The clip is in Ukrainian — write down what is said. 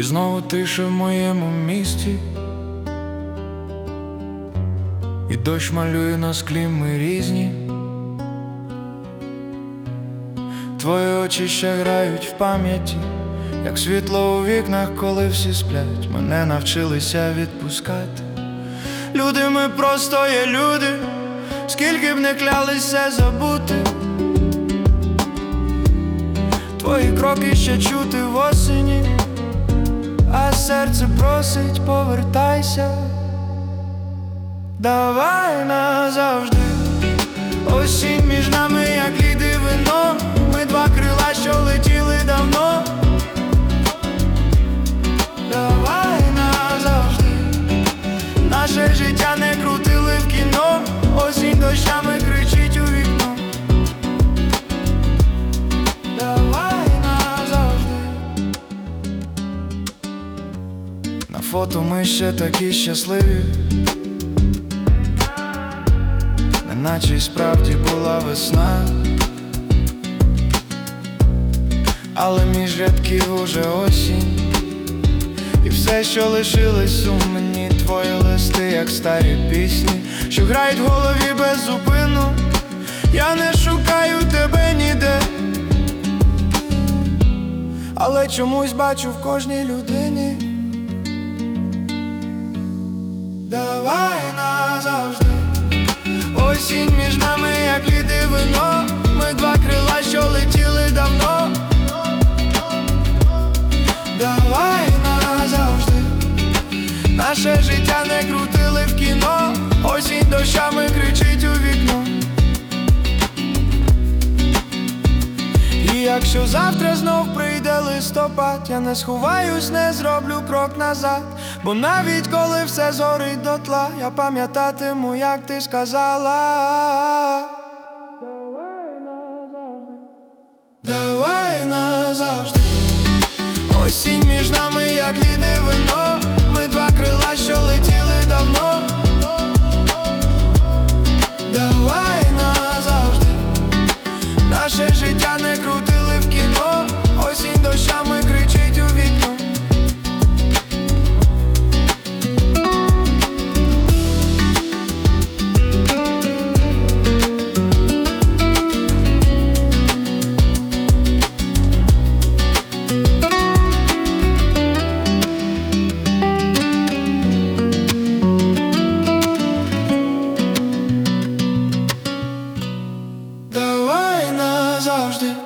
знову тиша в моєму місті, і дощ малює на склі, ми різні. Твої очі ще грають в пам'яті, як світло у вікнах, коли всі сплять. Мене навчилися відпускати. Люди, ми просто є люди, скільки б не клялися забути. Твої кроки ще чути в осені, а серце просить, повертайся. Давай назавжди. Осінь між нами, як лід і вино. Ми два крила, що летіли давно. Давай назавжди. Наше життя не крутили в кіно. Осінь дощами кричить у вікно. Давай назавжди. На фото ми ще такі щасливі, наче й справді була весна, але між рядків уже осінь. І все, що лишилось у мені, твої листи, як старі пісні, що грають в голові без зупину. Я не шукаю тебе ніде, але чомусь бачу в кожній людині. Давай назавжди. Осінь між нами, як лід і вино. Ми два крила, що летіли давно. Давай назавжди. Наше життя не крутили в кіно. Осінь дощами кричить у вікно. І якщо завтра знов прийде листопад, я не сховаюсь, не зроблю крок назад. Бо навіть коли все згорить дотла, я пам'ятатиму, як ти сказала. Давай назавжди. Осінь між нами, як лід і вино. Ми два крила, що летіли давно. Давай назавжди. Наше життя не крутили в кіно. Осінь дощами кричить у вікно. Давай назавжди.